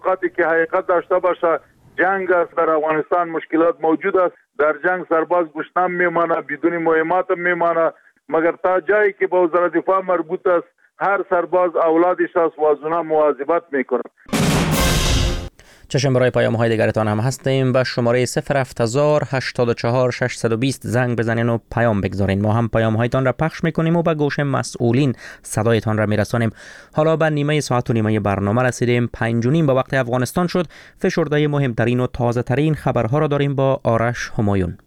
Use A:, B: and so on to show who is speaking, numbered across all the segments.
A: توقعاتی که حقیقت داشته باشه جنگ است. در افغانستان مشکلات موجود است، در جنگ سرباز گشنم میمانه، بدون مهمات میمانه، مگر تا جایی که به وزارت دفاع مربوط است هر سرباز اولادش است و از اونها مواظبت میکنه.
B: چشم برای پیام‌های دیگرتان هم هستیم. به شماره 08084 زنگ بزنین و پیام بگذارین. ما هم پیام‌هایتان را پخش میکنیم و به گوش مسئولین صدایتان را میرسانیم. حالا به نیمه ساعت و نیمه برنامه رسیدیم. 5:30 به وقت افغانستان شد. فشرده مهمترین و تازه ترین خبرها را داریم با آرش همایون.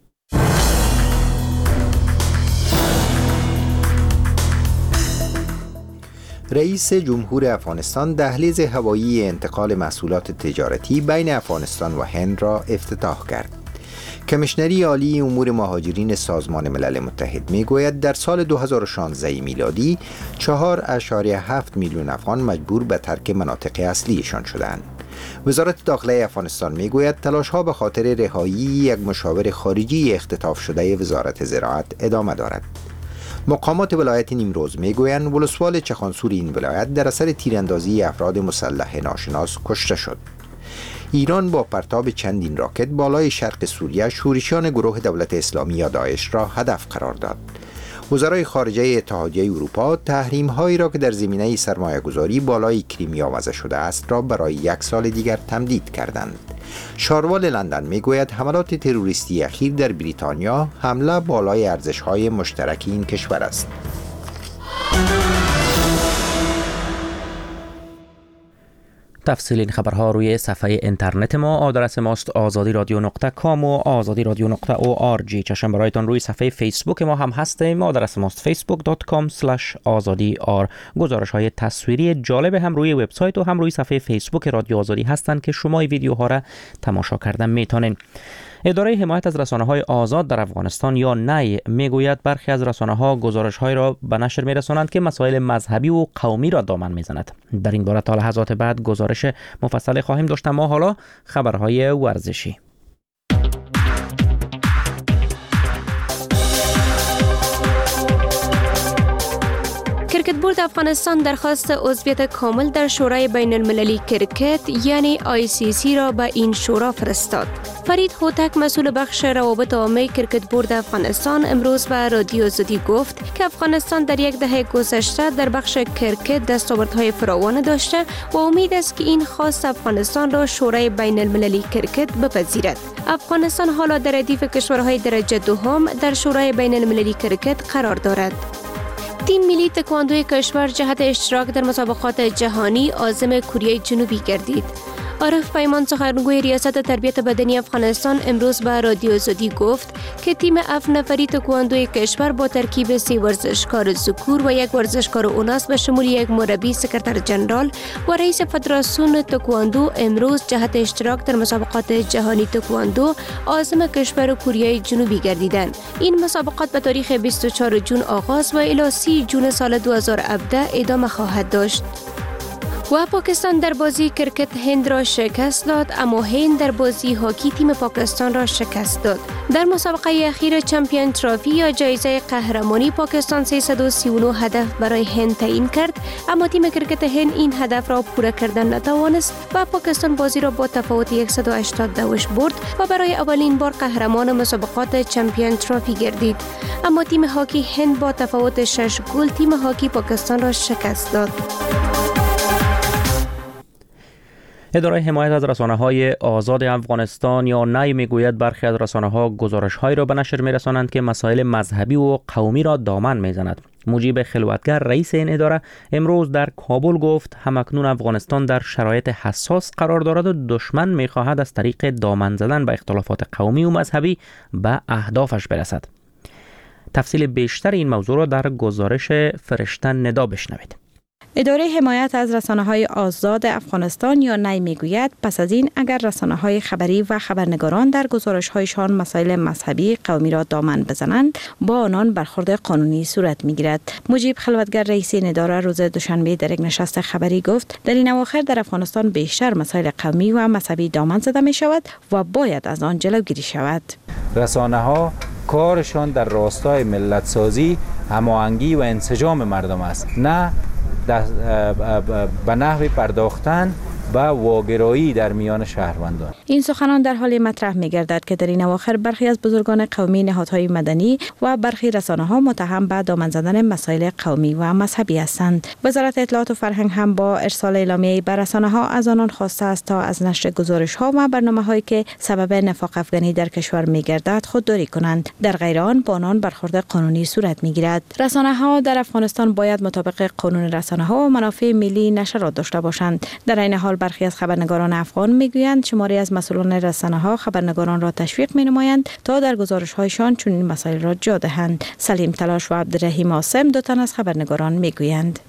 C: رئیس جمهور افغانستان دهلیز هوایی انتقال محصولات تجارتی بین افغانستان و هند را افتتاح کرد. کمیشنری عالی امور مهاجرین سازمان ملل متحد میگوید در سال 2016 میلادی 4.7 میلیون افغان مجبور به ترک مناطق اصلیشان شدند. وزارت داخله افغانستان میگوید تلاش‌ها به خاطر رهایی یک مشاور خارجی اختطاف شده وزارت زراعت ادامه دارد. مقامات ولایت نیمروز میگویند ولسوال چخانسور این ولایت در اثر تیراندازی افراد مسلح ناشناس کشته شد. ایران با پرتاب چندین راکت بالای شرق سوریه شورشیان گروه دولت اسلامی یا داعش را هدف قرار داد. وزرای خارجه اتحادیه اروپا تحریم‌هایی را که در زمینه سرمایه‌گذاری بالای کریمیا وضع شده است را برای 1 سال دیگر تمدید کردند. شاروال لندن میگوید حملات تروریستی اخیر در بریتانیا حمله بالای ارزش‌های مشترک این کشور است.
B: تفصیل این خبرها روی صفحه اینترنت ما. آدرس ماست azadi.radio.com و azadi.radio.org. چشم برایتان روی صفحه فیسبوک ما هم هستیم. آدرس ماست facebook.com/azadi.r. گزارش های تصویری جالب هم روی وبسایت و هم روی صفحه فیسبوک رادیو آزادی هستند که شما ویدیوها را تماشا کردن میتونین. اداره حمایت از رسانه‌های آزاد در افغانستان یا نی میگوید برخی از رسانه‌ها گزارش‌هایی را به نشر می‌رسانند که مسائل مذهبی و قومی را دامن می‌زند. در این باره تا لحظات بعد گزارش مفصل خواهیم داشت. ما حالا خبرهای ورزشی.
D: کرکت بورد افغانستان درخواست عضویت کامل در شورای بین المللی کرکت یعنی ICC را به این شورا فرستاد. فرید هوتک مسئول بخش روابط عامه کرکت بورد افغانستان امروز به رادیو آزادی گفت که افغانستان در یک دهه گذشته در بخش کرکت دستاوردهای فراوان داشته و امید است که این خواست افغانستان را شورای بین المللی کرکت بپذیرد. افغانستان حالا در ردیف کشورهای درجه دوم در شورای بین المللی کرکت قرار دارد. تیم ملی تکواندوی کشور جهت اشتراک در مسابقات جهانی عازم کره جنوبی گردید. عارف پیمان سخنگوی ریاست تربیت بدنی افغانستان امروز به رادیو آزادی گفت که تیم 7 نفری تکواندوی کشور با ترکیب 3 ورزشکار ذکور و 1 ورزشکار اوناث به شمول 1 مربی، سکرتر جنرال و رئیس فدراسیون تکواندو امروز جهت اشتراک در مسابقات جهانی تکواندو عازم کشور کره جنوبی گردیدند. این مسابقات به تاریخ 24 جون آغاز و الی 30 جون سال 2017 ادامه خواهد داشت. و پاکستان در بازی کرکت هند را شکست داد، اما هند در بازی هاکی تیم پاکستان را شکست داد. در مسابقه اخیر چمپیون ترافی یا جایزه قهرمانی پاکستان 339 هدف برای هند تعیین کرد، اما تیم کرکت هند این هدف را پوره کردن نتوانست و پاکستان بازی را با تفاوت 180 برد و برای اولین بار قهرمان مسابقات چمپیون ترافی گردید. اما تیم هاکی هند با تفاوت 6 گل تیم هاکی پاکستان را شکست داد.
B: اداره حمایت از رسانه‌های آزاد افغانستان یا نی میگوید برخی از رسانه‌ها گزارش‌هایی را به نشر می‌رسانند که مسائل مذهبی و قومی را دامن می‌زند. مجیب خلوتگر رئیس این اداره امروز در کابل گفت همکنون افغانستان در شرایط حساس قرار دارد و دشمن می‌خواهد از طریق دامن زدن به اختلافات قومی و مذهبی به اهدافش برسد. تفصیل بیشتر این موضوع را در گزارش فرشته ندا بشنوید.
E: اداره حمایت از رسانه‌های آزاد افغانستان یا نی میگوید پس از این اگر رسانه‌های خبری و خبرنگاران در گزارش‌هایشان مسائل مذهبی قومی را دامن بزنند با آنان برخورد قانونی صورت می‌گیرد. مجیب خلوتگر رئیس این اداره روز دوشنبه در یک نشست خبری گفت در این اواخر در افغانستان بیشتر مسائل قومی و مذهبی دامن زده می‌شود و باید از آن جلوگیری شود.
F: رسانه‌ها کارشان در راستای ملت سازی، هماهنگی و انسجام مردم است، نه به نحوی پرداختن و واگرایی در میان شهروندان.
E: این سخنان در حال مطرح می‌گردد که در این اواخر برخی از بزرگان قومی، نهادهای مدنی و برخی رسانه‌ها متهم به دامن زدن مسائل قومی و مذهبی هستند. وزارت اطلاعات و فرهنگ هم با ارسال اعلامیه‌ای به رسانه‌ها از آنان خواسته است تا از نشر گزارش‌ها و برنامه‌هایی که سبب نفاق افغانی در کشور می‌گردد خودداری کنند. در غیر آن با آنان برخورد قانونی صورت می‌گیرد. رسانه‌ها در افغانستان باید مطابق قانون رسانه‌ها و منافع ملی نشرات داشته باشند. در این حال برخی از خبرنگاران افغان میگویند شماری از مسئولان رسانه‌ها خبرنگاران را تشویق می‌نمایند تا در گزارش‌هایشان چنین مسائل را جا دهند. سلیم تلاش و عبدالرحیم عاصم دو تن از خبرنگاران میگویند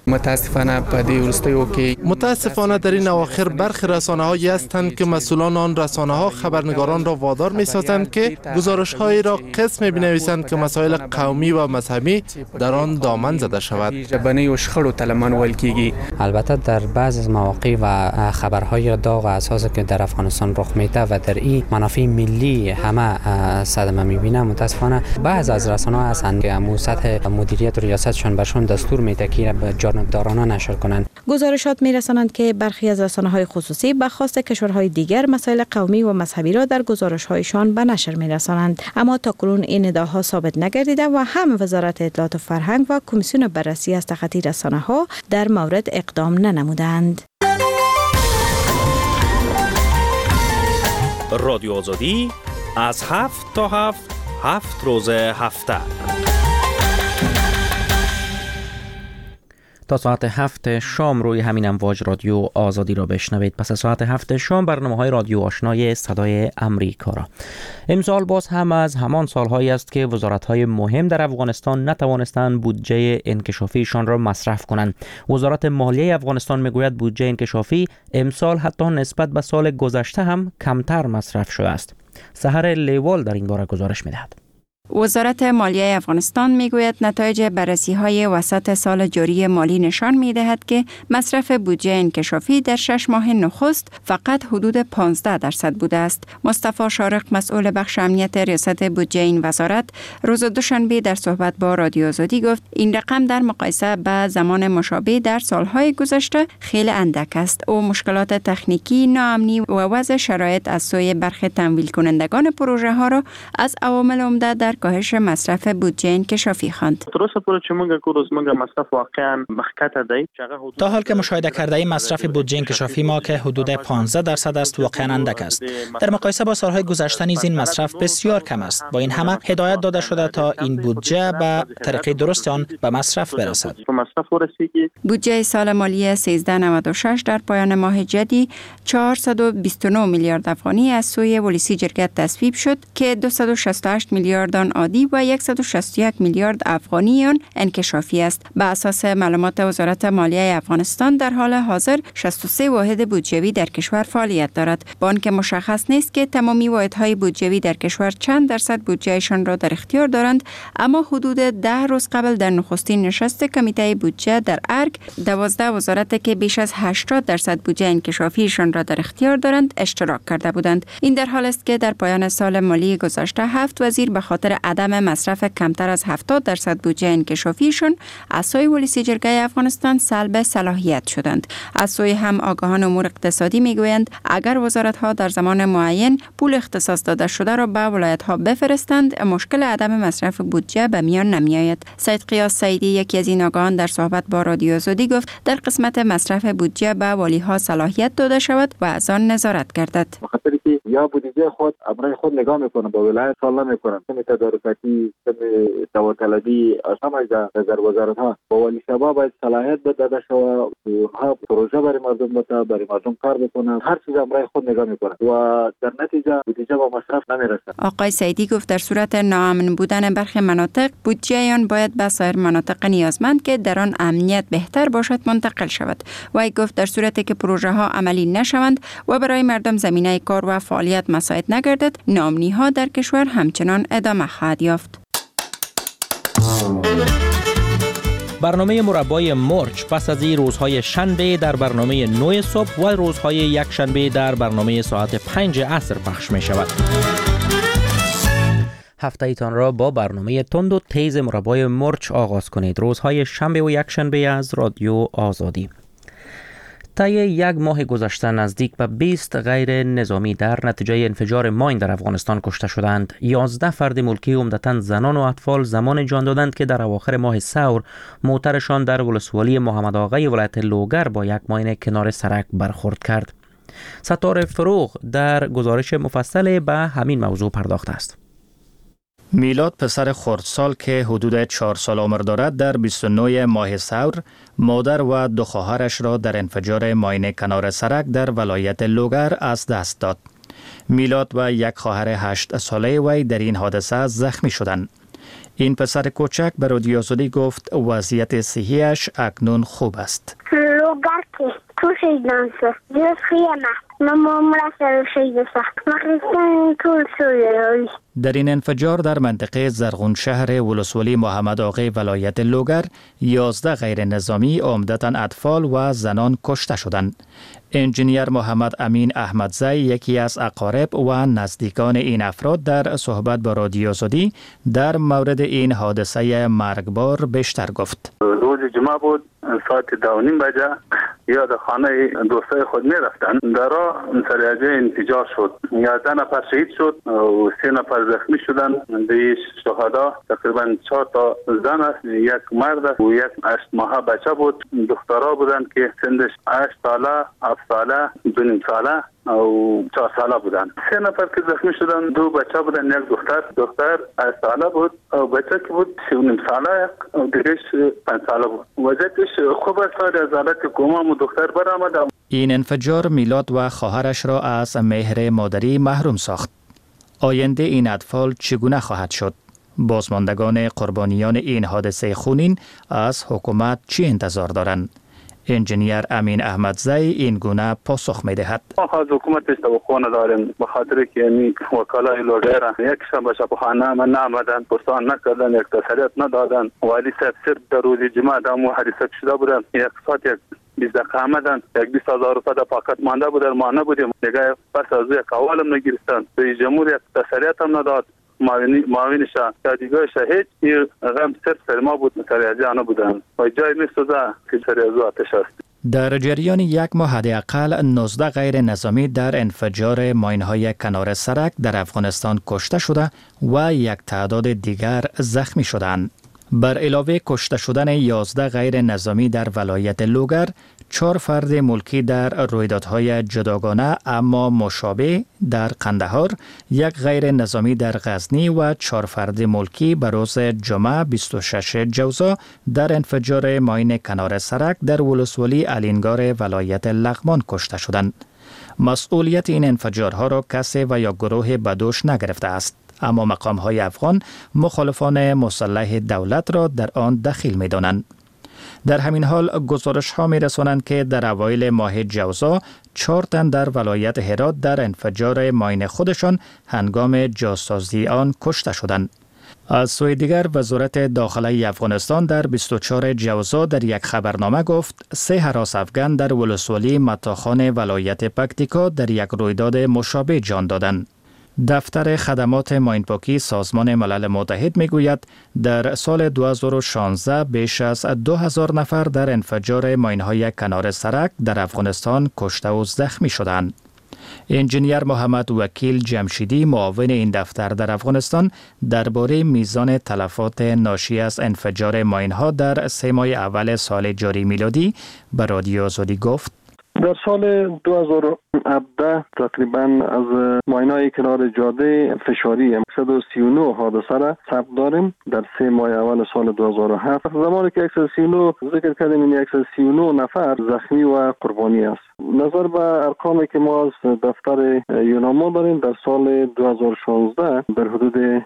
G: متاسفانه در این اواخر برخی رسانه‌هایی هستند که مسئولان آن رسانه‌ها خبرنگاران را وادار می‌سازند که گزارش‌هایی را قسم بنویسند که مسائل قومی و مذهبی در آن دامن زده شود.
H: البته در بعضی از مواقع و خبرهای داغ اساسی که در افغانستان رخ میده و در این منافع ملی همه صدمه میبینه، متاسفانه بعض از رسانه‌ها هستند که امو سطح مدیریت و ریاستشان برشون دستور میده که جانبدارانه نشر کنند.
E: گزارشات میرسانند که برخی از رسانه‌های خصوصی به خواست کشورهای دیگر مسائل قومی و مذهبی را در گزارش‌هایشان به نشر میرسانند، اما تاکنون این ادعاها ثابت نگردیده و هم وزارت اطلاعات و فرهنگ و کمیسیون بررسی از تخطی رسانه‌ها در مورد اقدام ننمودند.
I: رادیو آزادی از 7 تا 7 روز هفته.
B: تا ساعت 7 شام روی همین امواج رادیو آزادی را بشنوید. پس از ساعت 7 شام برنامه‌های رادیو آشنای صدای امریکا را. امسال باز هم از همان سالهایی است که وزارت‌های مهم در افغانستان نتوانستند بودجه انکشافیشان را مصرف کنند. وزارت مالیه افغانستان میگوید بودجه انکشافی امسال حتی نسبت به سال گذشته هم کمتر مصرف شده است. سحر لیوال در این باره گزارش می‌دهد.
J: وزارت مالیه افغانستان میگوید نتایج بررسی‌های وسط سال جاری مالی نشان می‌دهد که مصرف بودجه انکشافی در 6 ماه نخست فقط حدود 15% بوده است. مصطفی شارق مسئول بخش امنیت ریاست بودجه این وزارت روز دوشنبه در صحبت با رادیو آزادی گفت این رقم در مقایسه با زمان مشابه در سالهای گذشته خیلی اندک است. او مشکلات تکنیکی، ناامنی و وضع شرایط از سوی برخی تمویل کنندگان پروژه ها را از عوامل عمده در کاهش مصرف بودجه انکشافی خواند.
K: تا حال که مشاهده کرده ایم مصرف بودجه انکشافی ما که حدود 15% است واقعا اندک است. در مقایسه با سالهای گذشته نیز این مصرف بسیار کم است. با این همه هدایت داده شده تا این بودجه به طریق درست آن به مصرف برسد.
J: بودجه سال مالی 1396 در پایان ماه جدی 429 میلیارد افغانی از سوی ولسی جرگت تصویب شد که 268 میلیارد آن عادی و 161 میلیارد افغانی آن انکشافی است. به اساس معلومات وزارت مالیه افغانستان در حال حاضر 63 واحد بودجوی در کشور فعالیت دارد. با آنکه مشخص نیست که تمامی واحدهای بودجوی در کشور چند درصد بودجهشان را در اختیار دارند، اما حدود 10 روز قبل در نخستین نشست کمیته بودجه در ارگ 12 وزارت که بیش از 80% بودجه انکشافیشان را در اختیار دارند اشتراک کرده بودند. این در حال است که در پایان سال مالی گذشته 7 وزیر به خاطر عدم مصرف کمتر از 70% بودجه انکشافیشان از سوی ولسی جرگه افغانستان سلب صلاحیت شدند. از سوی هم آگاهان امور اقتصادی میگویند اگر وزارت‌ها در زمان معین پول اختصاص داده شده را به ولایت‌ها بفرستند مشکل عدم مصرف بودجه به میان نمیآید. سید قیاس سعیدی یکی از این آگاهان در صحبت با رادیو آزادی گفت در قسمت مصرف بودجه به والی‌ها صلاحیت داده شود و از آن نظارت گردد.
A: یا بودجه خود امرای خود نگاه میکنن، با ولایت سال نمیکنن. سم تدارکاتی، سم داوطلبی، همه در وزارت ها با ولی شباب باید صلاحیت داده شود. ها پروژه برای مردم بده، برای مردم کار بکنن. هر چیز امرای خود نگاه میکنن و در نتیجه بودجه با مصرف نمیرسه.
J: آقای سعیدی گفت در صورت ناامن بودن برخی مناطق بودجه آن باید به سایر مناطق نیازمند که در آن امنیت بهتر باشد منتقل شود. و گفت در صورتی که پروژه ها عملی نشوند و برای مردم زمینه کار و فعالیت مساعد نگردد، ناامنی ها در کشور همچنان ادامه خواهد یافت.
B: برنامه مربای مرچ پس از این روزهای شنبه در برنامه 9 صبح و روزهای یک شنبه در برنامه ساعت 5 عصر پخش می شود. هفته ایتان را با برنامه تند و تیز مربای مرچ آغاز کنید. روزهای شنبه و یک شنبه از رادیو آزادی. طی یک ماه گذشته نزدیک به 20 غیر نظامی در نتیجه انفجار ماین در افغانستان کشته شدند. 11 فرد ملکی عمدتاً زنان و اطفال زمان جان دادند که در اواخر ماه ثور موترشان در ولسوالی محمد آقای ولایت لوگر با یک ماین کنار سرک برخورد کرد. ستار فروغ در گزارش مفصل به همین موضوع پرداخته است.
L: میلاد پسر خردسال که حدود 4 سال عمر دارد در 29 ماه ثور مادر و 2 خواهرش را در انفجار ماین کنار سرک در ولایت لوگر از دست داد. میلاد و یک خواهر 8 ساله وی در این حادثه زخمی شدند. این پسر کوچک به رادیو آزادی گفت وضعیت صحیش اکنون خوب است.
M: لوگر که تو شیدان سه جز خیمه نمامره سر شیده سخت مخلصان طول سویه.
L: در این انفجار در منطقه زرغون شهر ولسوالی محمد آقای ولایت لوگر 11 غیر نظامی عمدتاً اطفال و زنان کشته شدند. انجینیر محمد امین احمدزی یکی از اقارب و نزدیکان این افراد در صحبت با رادیو آزادی در مورد این حادثه مرگبار بیشتر گفت.
N: روز جمعه بود، ساعت 2:30 بجه یا در خانه دوستای خود می رفتن. در راه سریعه انفجار شد. 11 نفر شهید شد و 3 نفر زخمی شدن. دیش شهدا تقریبا 4 تا زن است، یک مرد است و یک 8 ماهه بچه بود. دخترها بودند که سنش 8 ساله، 7 ساله، 2.5 ساله او 4 ساله بودن. 3 نفر که زخمی شدن 2 بچه بودن، یک دختر 8 ساله بود و بچه که بود 3.5 ساله و دیگهش 5 ساله بود. وضعیتش خوب است، از حالت کما و دختر برآمد.
L: این انفجار میلاد و خواهرش را از مهر مادری محروم ساخت. آینده این اطفال چگونه خواهد شد؟ بازماندگان قربانیان این حادثه خونین از حکومت چی انتظار دارند؟ انجینیر امین احمدزی این گونه پاسخ می دهد.
N: ما از حکومتش توقع نداریم، به خاطر که این وکلای لوگر یکشان به شفاخانه من نآمدند، پرسان نکردند، یک تسلیت ندادند. والی صاحب صرف در روز جمعه دامو حادثه شده بودند، یک ساعت 20 دقیقه آمدند، 20,000 روپیه در پاکت مانده بود، ما نبودیم. دیگه پس از یک اولم نگرفتند. رئیس جمهور یک تسلیت هم نداد. معاونش دیگه شهید این غم صرف سر ما بود، سریعه نبودند و جای میسوزه که سریعه آتش است.
L: در جریان یک ماه حداقل 19 غیر نظامی در انفجار ماین‌های کنار سرک در افغانستان کشته شده و یک تعداد دیگر زخمی شدند. بر علاوه کشته شدن 11 غیر نظامی در ولایت لوگر، 4 فرد ملکی در رویدادهای جداگانه اما مشابه در قندهار، 1 غیر نظامی در غزنی و 4 فرد ملکی به روز جمعه 26 جوزا در انفجار ماین کنار سرک در ولسوالی الینگار ولایت لغمان کشته شدند. مسئولیت این انفجارها را کسی و یا گروه بدوش نگرفته است، اما مقام‌های افغان مخالفان مسلح دولت را در آن دخیل می‌دانند. در همین حال گزارش‌ها می‌رسانند که در اوایل ماه جوزا 4 تن در ولایت هرات در انفجار ماین خودشان هنگام جاسازی آن کشته شدند. از سوی دیگر وزارت داخلی افغانستان در 24 جوزا در یک خبرنامه گفت 3 هراس افغان در ولسوالی متاخان ولایت پکتیکا در یک رویداد مشابه جان دادند. دفتر خدمات ماینپاکی سازمان ملل متحد میگوید در سال 2016 بیش از 2000 نفر در انفجار ماین‌های کنار سرک در افغانستان کشته و زخمی شدند. انجینیر محمد وکیل جمشیدی معاون این دفتر در افغانستان درباره میزان تلفات ناشی از انفجار ماین‌ها در 3 ماه اول سال جاری میلادی به رادیو آزادی گفت:
O: در سال 2017 تقریبا از ماین‌های کنار جاده فشاری 139 حادثه را ثبت داریم در 3 ماه اول سال 2007. زمانی که 139 ذکر کردیم، این 139 نفر زخمی و قربانی است. نظر به ارقامی که ما از دفتر یوناما داریم، در سال 2016 در حدود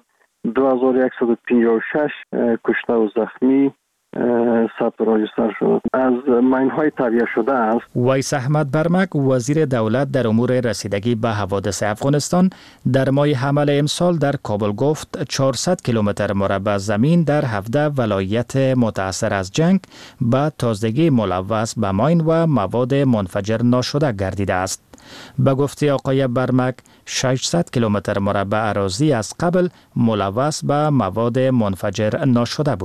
O: 2156 کشته و زخمی ثبت راجستر شد. از ماین‌های تهیه شده است.
L: ویس احمد برمک وزیر دولت در امور رسیدگی به حوادث افغانستان در ماه حمل امسال در کابل گفت 400 کیلومتر مربع زمین در 17 ولایت متاثر از جنگ به تازگی ملوث به ماین و مواد منفجر ناشده گردیده است. به گفته آقای برمک 600 کیلومتر مربع اراضی از قبل ملوث به مواد منفجر ناشده بود.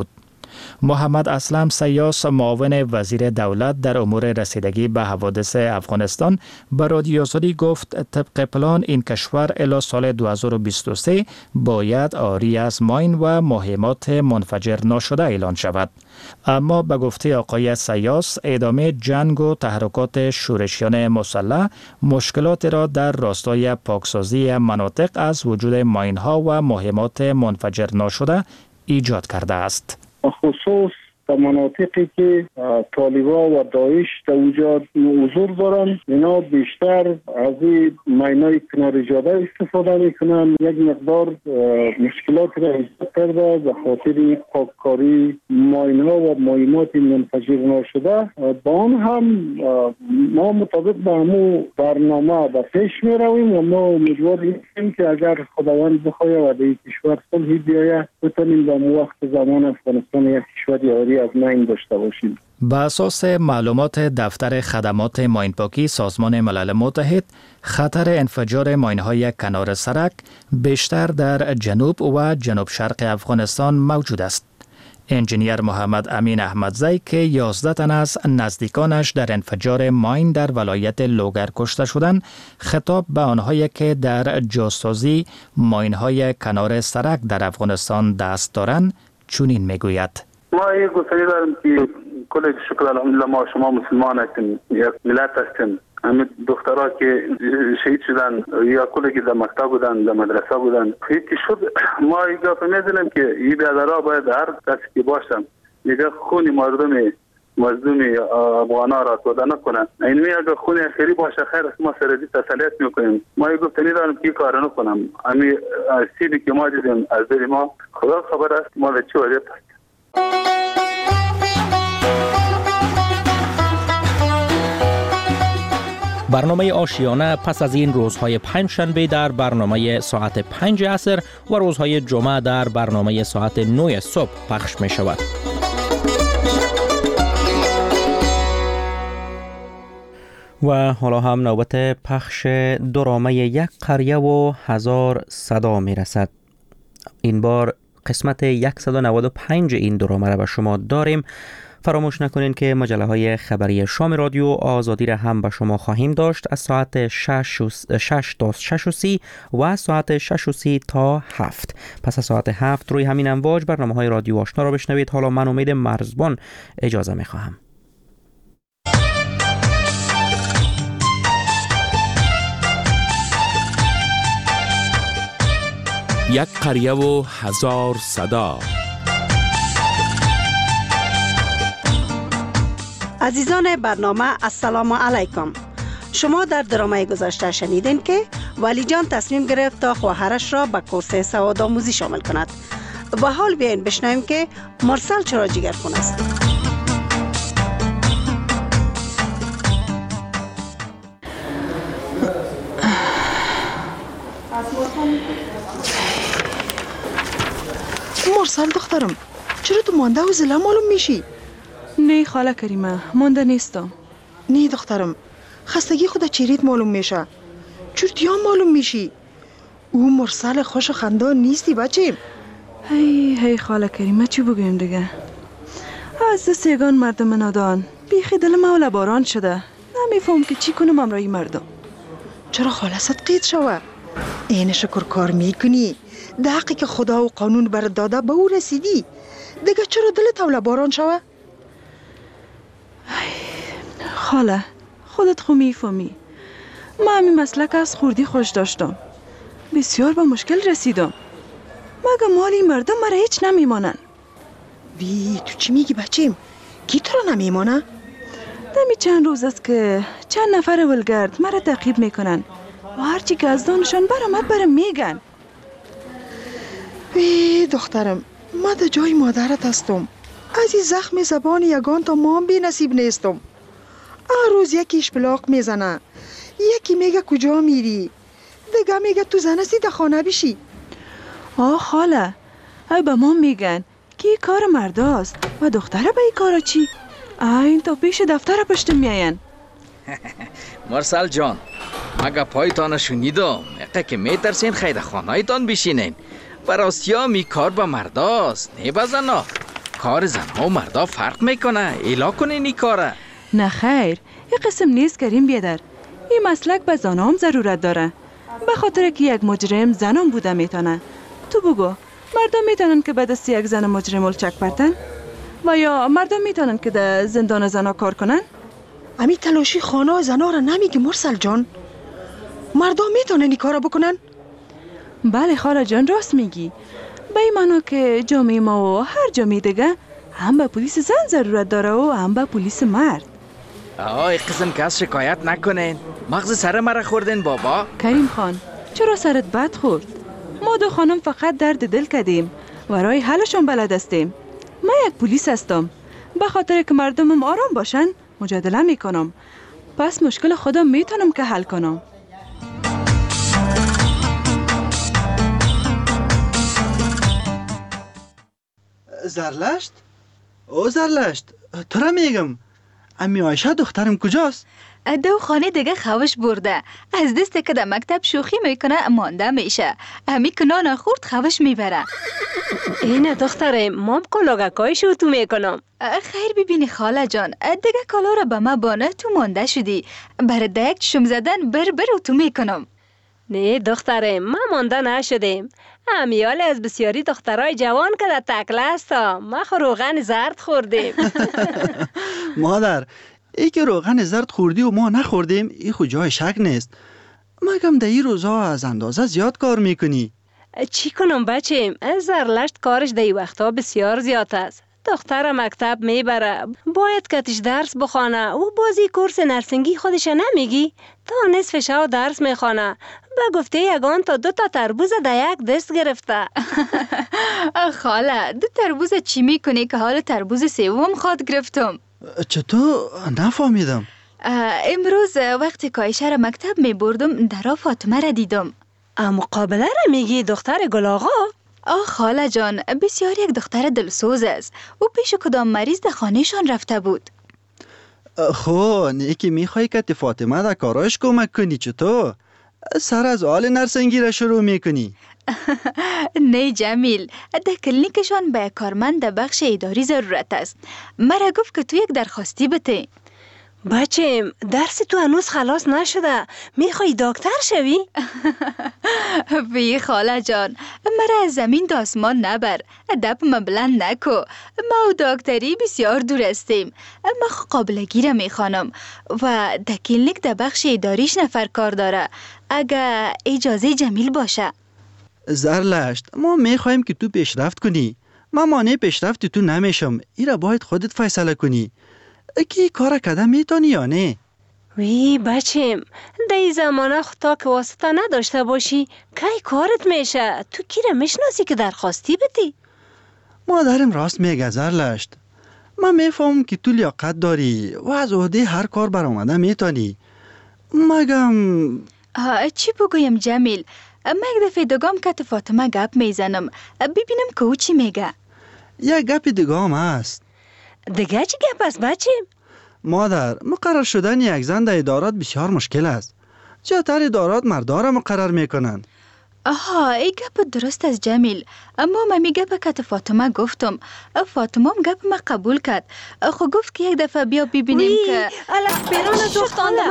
L: محمد اسلم سیاس معاون وزیر دولت در امور رسیدگی به حوادث افغانستان به رادیو آزادی گفت طبق پلان این کشور الی سال 2023 باید آری از ماین و مهمات منفجر ناشده اعلان شود. اما به گفته آقای سیاس ادامه جنگ و تحرکات شورشیان مسلح مشکلات را در راستای پاکسازی مناطق از وجود ماین‌ها و مهمات منفجر ناشده ایجاد کرده است.
P: خصوص در مناطقی که طالبان و داعش در اونجا حضور دارن، اینا بیشتر از این ماینای کنار جاده استفاده میکنن. یک مقدار مشکلات را ایجاد کرده به خاطر پاککاری ماینها و مهمات منفجر ناشده. با آن هم ما مطابق به همون برنامه به پیش می رویم و ما امیدوار هستیم که اگر خداوند بخواهد و در این کشور صلح بیاید بتونیم در وقت زمان افغانستان یک کشور آری از ماین داشته باشیم.
L: به اساس معلومات دفتر خدمات ماینپاکی سازمان ملل متحد، خطر انفجار ماین‌های کنار سرک بیشتر در جنوب و جنوب شرق افغانستان موجود است. انجینیر محمد امین احمدزی که 11 تن از نزدیکانش در انفجار ماین در ولایت لوگر کشته شدند، خطاب به آنهایی که در جاسازی ماین‌های کنار سرک در افغانستان دست دارند چنین میگوید:
N: ما یک گفتنی دارم که کل شکر الحمدلله ما شما مسلمان هستیم، یک ملت هستیم. همین دخترها که شهید شدن یا کلی که در مکتب بودن، در مدرسه بودن، هیچی شد. ما یک گفت میدونیم که این بیادرها باید هر کسی که باشن یک خون مظلوم افغانا را توده نکنن. این اگر خون اخیری باشه خیر است، ما سردی تسلیت میکنیم. ما یک گفتنی دارم که کار نکنم. همین سیدی که ما دیدیم از دل ما خدا خبر است ما به چه وضعیت است.
B: برنامه آشیانه پس از این روزهای پنجشنبه در برنامه ساعت 5 عصر و روزهای جمعه در برنامه ساعت 9 صبح پخش می شود. و حالا هم نوبت پخش درامه یک قریه و هزار صدا می رسد. این بار قسمت 195 این درامه را به شما داریم. فراموش نکنین که مجله های خبری شام رادیو آزادی را هم به شما خواهیم داشت از ساعت 6 تا 6:30 و ساعت 6:30 تا 7. پس از ساعت 7 روی همین امواج برنامه های رادیو آشنا را بشنوید. حالا من امید مرزبان اجازه می خواهم.
Q: یک قریه و هزار صدا.
R: عزیزان برنامه السلام علیکم. شما در درامه گذشته شنیدین که ولی جان تصمیم گرفت تا خواهرش را به کورس سوادآموزی شامل کند. و حال بیاین بشنویم که مرسل چرا جگرخون است.
S: مرسل دخترم، چرا تو مانده و زله معلوم میشی؟
T: نه خاله کریمه، مانده نیستم.
S: نه دخترم، خستگی خود چیریت معلوم میشه. چرتیا معلوم میشی. او مرسل خوش و خندان نیستی بچیم.
T: هی خاله کریمه چی بگویم دیگه؟ از سیگان مردم نادان بیخی دل مولا باران شده. نمیفهم که چی کنم امرای مردم.
S: چرا خالصت قید شوه؟ این شکر کار میکنی. دقیقی که خدا و قانون برات داده به او رسیدی. دیگه چرا دلت اولا باران شوه؟
T: خاله خودت خو میفهمی. من همین مسلک از خوردی خوش داشتم. بسیار به مشکل رسیدم. مگه مالی مردم مرا هیچ نمیمانن.
S: بی تو چی میگی بچیم؟ کی تو را نمیمانه؟
T: دمی چند روز است که چند نفر ولگرد مرا تعقیب میکنن و هرچی که از دانشان برآمد برام میگن.
S: بی دخترم، ما در جای مادرت هستم. از این زخم زبان یگان تا ما هم بی نصیب نیستم. هر روز یکیش بلاق میزنه، یکی میگه کجا میری، دیگه میگه تو زنستی در خانه بشی.
T: خاله، ای به ما میگن که این کار مرداست و دختره به این کارا چی؟ این تا پیش دفتر پشت میاین.
U: مرسل جان، مگه پایتان شنیدم یقه که میترسین خیر خانه تان بشینین. براستی می کار با مرداست نه با زنا. کار زن و مردا فرق میکنه. ایلا کنین این کاره.
T: نه خیر، این قسم نیست کریم بیادر. این مسلک به زنام ضرورت داره. به خاطر که یک مجرم زنم بوده میتونه. تو بگو مردم میتونن که به دست یک زن مجرم ولچک پرتن؟ و یا مردم میتونن که در زندان زنا کار کنن؟
S: امی تلاشی خانه زنا را نمیگی مرسل جان؟ مردم میتونن این کارا بکنن؟
T: بله خاله جان راست میگی. به این معنی که جامعه ما و هر جامعه دیگه هم به پلیس زن ضرورت داره و هم به پلیس مرد.
U: آه قسم که از شکایت نکنین. مغز سر مرا خوردین بابا.
T: کریم خان چرا سرت بد خورد؟ ما دو خانم فقط درد دل کردیم و رای حلشون بلد هستیم. من یک پلیس هستم. به خاطر که مردمم آرام باشن مجادله میکنم. پس مشکل خودم میتونم که حل کنم.
C: زرلشت؟ او زرلشت تو را میگم امی عایشه دخترم کجاست؟
V: دو خانه دیگه خوش برده. از دسته که در مکتب شوخی میکنه مانده میشه. همی کنان خورد خوش میبره.
D: اینه دختره مام کلاگکای شو تو میکنم.
V: خیر ببینی خاله جان، دیگه کلا را به ما بانه تو مانده شدی. بر دیگ شم زدن بر تو میکنم.
D: نه دختره ما مانده نشدیم. امیال از بسیاری دخترای جوان که در تکله هستا. ما روغن زرد خوردیم.
C: مادر ای که روغن زرد خوردی و ما نخوردیم ای خود جای شک نیست. مگم در این روزها از اندازه زیاد کار میکنی.
D: چی کنم بچیم؟ زرلشت کارش در این وقتا بسیار زیاد است. دختر مکتب میبره، باید کتش درس بخوانه و بازی کورس نرسنگی خودش نمیگی تا نصف شب درس میخوانه. به گفته یگان تا 2 تربوز در یک دست گرفته.
V: خاله 2 تربوز چی میکنی که حال تربوز سوم خواد گرفتم؟
C: چطور؟ نفهمیدم.
V: امروز وقتی کایشه را مکتب میبردم درا فاطمه را دیدم.
D: مقابله را میگی دختر گل آقا؟
V: خاله جان بسیار یک دختر دلسوز است. او پیش کدام مریض در خانهشان رفته بود.
C: خو نیکی میخوای که فاطمه در کاراش کمک کنی چطور؟ سر از آل نرسنگی را شروع میکنی؟
V: نه جمیل، در کلینیکشان به کارمند در بخش اداری ضرورت است. مرا گفت که تو یک درخواستی بده.
D: بچم درس تو هنوز خلاص نشده، میخوای دکتر شوی؟
V: بی خاله جان، مرا از زمین تا آسمان نبر، دپ ما بلند نکو. ما و دکتری بسیار دور هستیم. ما قابلگی را میخوانم و در کلینیک در بخش اداریش نفر کار داره، اگه اجازه جمیل باشه.
C: زرلشت ما میخوایم که تو پیشرفت کنی. من مانع پیشرفت تو نمیشم. ایرا باید خودت فیصله کنی که کار کده میتونی یا نه.
D: وی بچم در این زمانه خدا که واسطه نداشته باشی کی کارت میشه؟ تو کی را میشناسی که درخواستی بدی؟
C: مادرم راست میگه زرلشت. من میفهم که تو لیاقت داری و از عهده هر کار برآمده میتونی. مگم
V: چی بگویم جمیل؟ من یک دفعه دگام که فاطمه گپ میزنم ببینم که او چی میگه.
C: یک گپ دگام هست.
D: دیگه چی گپ است بچیم؟
C: مادر مقرر شدن یک زن در ادارات بسیار مشکل است. زیادتر ادارات مردا را مقرر میکنند.
V: این گپ درست است جمیل، اما من می گپ که فاطمه گفتم. فاطمه هم گپ ما قبول کرد. خو گفت که یک دفعه بیا ببینیم که
D: الک بیرون سوختانده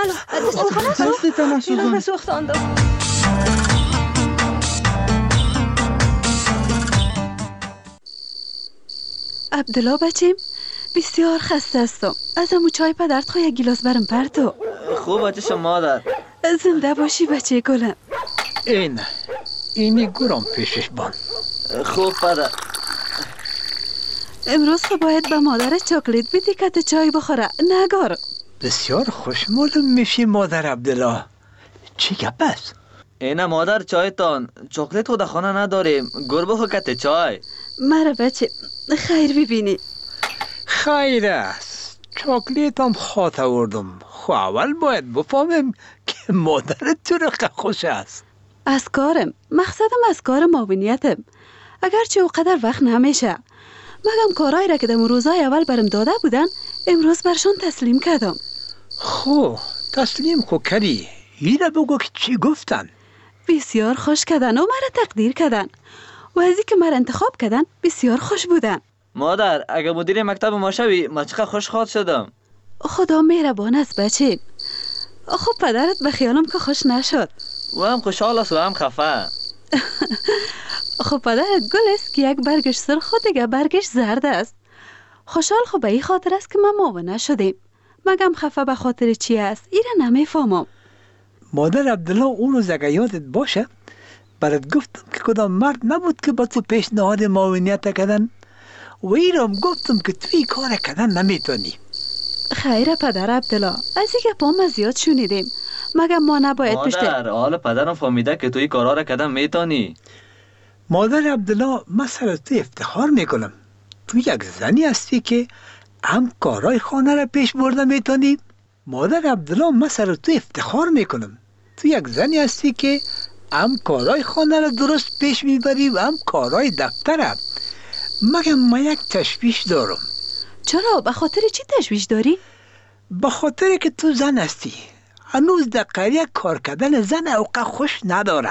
D: بیرون سوختانده.
T: عبدالله بچیم بسیار خسته هستم. از امو چای پدرت خواه یک گیلاس برم پرتو.
W: خوب بچه مادر.
T: زنده باشی بچه گلم.
W: اینی گرام پیشش بان. خوب پدر.
T: امروز که باید به مادرش چاکلیت بدی که چای بخوره نگار.
W: بسیار خوشمالم میشی مادر عبدالله. چی گپ است؟
C: اینه مادر چایتان. چاکلیت خود خانه نداریم. گر بخو کت چای.
T: مرا بچه خیر ببینی.
W: خیر است. چاکلیت هم خواهد آوردم. خو اول باید بفهمم که مادرت چرا خوش است.
T: از کارم، مقصدم از کار معاونیتم. اگرچه اوقدر وقت نمیشه، مگم کارایی را که در روزای اول برم داده بودن امروز برشان تسلیم کردم.
W: خو تسلیم خو کردی. ایره بگو که چی گفتن؟
T: بسیار خوش کردن و مرا تقدیر کردن و ازی که مرا انتخاب کردن بسیار خوش بودن.
F: مادر اگه مدیر مکتب ما شوی ما چقدر خوشحال شدم.
T: خدا مهربان است بچه. خب پدرت به خیالم که خوش نشد.
F: و هم خوشحال است و هم خفه.
T: خب پدرت گل است که یک برگش سرخ و دیگه برگش زرد است. خوشحال خب به این خاطر است که ما معاونه شدیم. مگم خفه به خاطر چی است؟ ایره نمیفهمم.
W: مادر عبدالله اون روز اگه یادت باشه برات گفتم که کدام مرد نبود که با تو پیشنهاد معاونیت کردن و ایرام گفتم که توی کار کردن نمیتونی.
T: خیره پدر عبدالله، از این گپا ما زیاد شنیدیم. مگم ما نباید
F: مادر حالا پدرم فهمیده که توی کارا را کردن میتونی.
W: مادر عبدالله من سر تو افتخار میکنم. تو یک زنی هستی که هم کارهای خانه را پیش برده میتونی. مادر عبدالله من سر تو افتخار میکنم. تو یک زنی هستی که هم کارهای خانه را درست پیش میبری و هم کارهای دفتر. مگم من یک تشویش دارم.
T: چرا؟ به خاطر چی تشویش داری؟
W: به خاطر که تو زن هستی. هنوز در قریه کار کردن زن اوقع خوش ندارن.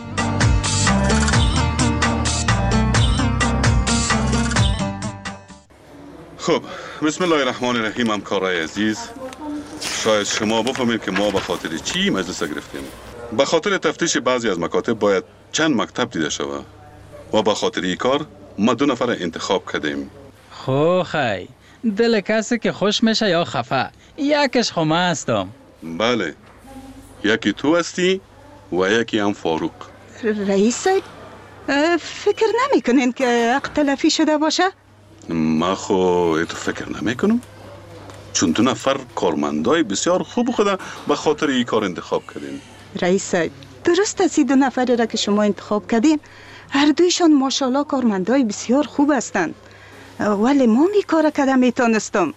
G: خب بسم الله الرحمن الرحیم. همکارای عزیز، شاید شما بفهمید که ما به خاطر چی مجلس گرفتیم. به خاطر تفتیش بعضی از مکاتب باید چند مکتب دیده شود و به خاطر این کار ما 2 نفر انتخاب کردیم.
H: خو خی دل کسی که خوش میشه یا خفه، یکش خو من هستم.
G: بله، یکی تو هستی و یکی هم فاروق.
R: رئیس صاحب فکر نمی کنین که حق تلفی شده باشه؟
G: ما خو تو فکر نمی کنم، چون 2 نفر کارمندای بسیار خوب خدا به خاطر این کار انتخاب کردیم.
R: رئیس صاحب درست است 2 نفری را که شما انتخاب کردین هر دویشان ماشاءالله کارمندای بسیار خوب هستند، ولی ما می کار کردم میتونستم.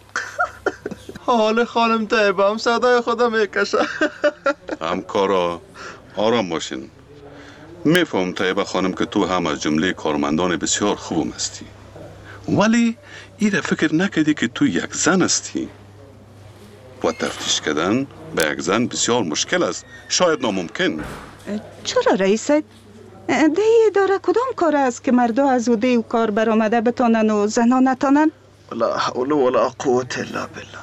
X: حال خانم طیبه هم صدای خدا میکشه.
G: همکارا آرام باشین. میفهم طیبه خانم که تو هم از جمله کارمندان بسیار خوب هستی، ولی ایره فکر نکردی که تو یک زن هستی و تفتیش کردن به یک زن بسیار مشکل است، شاید ناممکن.
R: چرا رئیس صاحب؟ ده اداره کدام کار است که مردا از اوده و کار برآمده بتانن و زنا نتانن؟
X: لا حول ولا قوة الا بالله.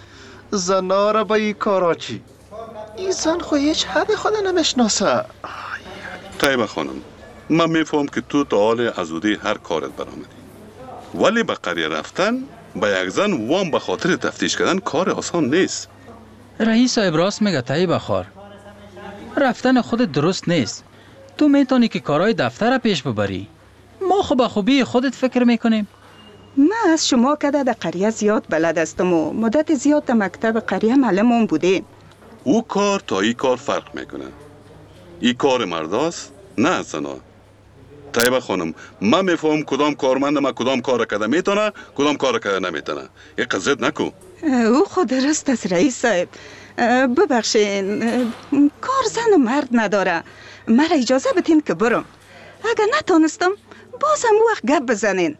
X: زنا را با این کارا چی؟ این زن خو هیچ حد خود نمیشناسه.
G: طیبه خانم، من میفهم که تو تا حال از اوده هر کارت برآمدی، ولی به قریه رفتن به یک زن وام به خاطر تفتیش کردن کار آسان نیست.
H: رئیس صاحب راست میگه طیبه خار، رفتن خودت درست نیست. تو میتونی که کارهای دفتر پیش ببری. ما خب به خوبی خودت فکر میکنیم.
R: من از شما کده در قریه زیاد بلد هستم و مدت زیاد در مکتب قریه معلمون بودیم.
G: او کار تا این کار فرق میکنه. این کار مرداست نه زنا. طیبه خانم، من میفهم کدام کارمند ما کدام کار کرده میتونه کدام کار کرده نمیتونه. یک قضیت نکو.
R: او خود درست است رئیس صاحب. ببخشین، کار زن و مرد نداره. مرا اجازه بدین که برم. اگر نتونستم بازم وقت گپ بزنین.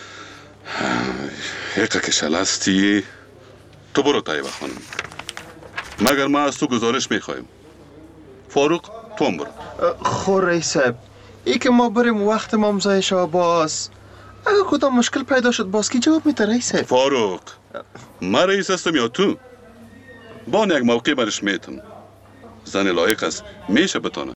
G: حقه که شلستی. تو برو طیبه خانم، مگر ما از تو گزارش میخوایم. فاروق تو هم برو.
X: خو رئیس صاحب، ای که ما بریم وقت ما مزای شو باز اگر کدام مشکل پیدا شد باز کی جواب میده رئیس صاحب؟
G: فاروق، من رئیس هستم یا تو؟ با یک موقع برش میتم. زن لایق است میشه بتانه.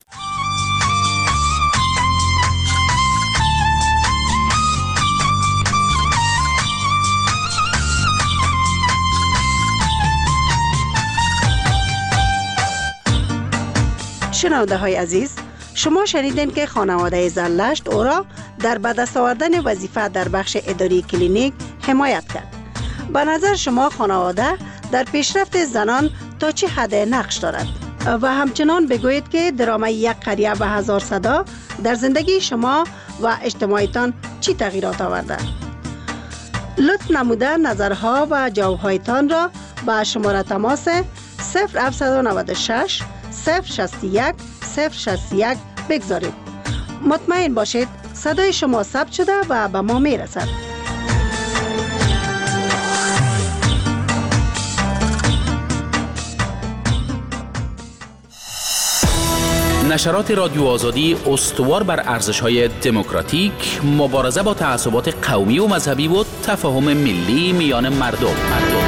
R: شنونده های عزیز، شما شنیدین که خانواده زلشت او را در به دست آوردن وظیفه در بخش اداری کلینیک حمایت کرد. به نظر شما خانواده در پیشرفت زنان تا چه حد نقش دارد؟ و همچنان بگویید که درامه یک قریه به 1000 صدا در زندگی شما و اجتماعیتان چی تغییرات آورده؟ لطف نموده نظرها و جوابهایتان را به شماره تماس 0796 061 061 بگذارید. مطمئن باشید صدای شما ثبت شده و به ما میرسد.
Q: نشرات رادیو آزادی استوار بر ارزش‌های دموکراتیک، مبارزه با تعصبات قومی و مذهبی و تفاهم ملی میان مردم.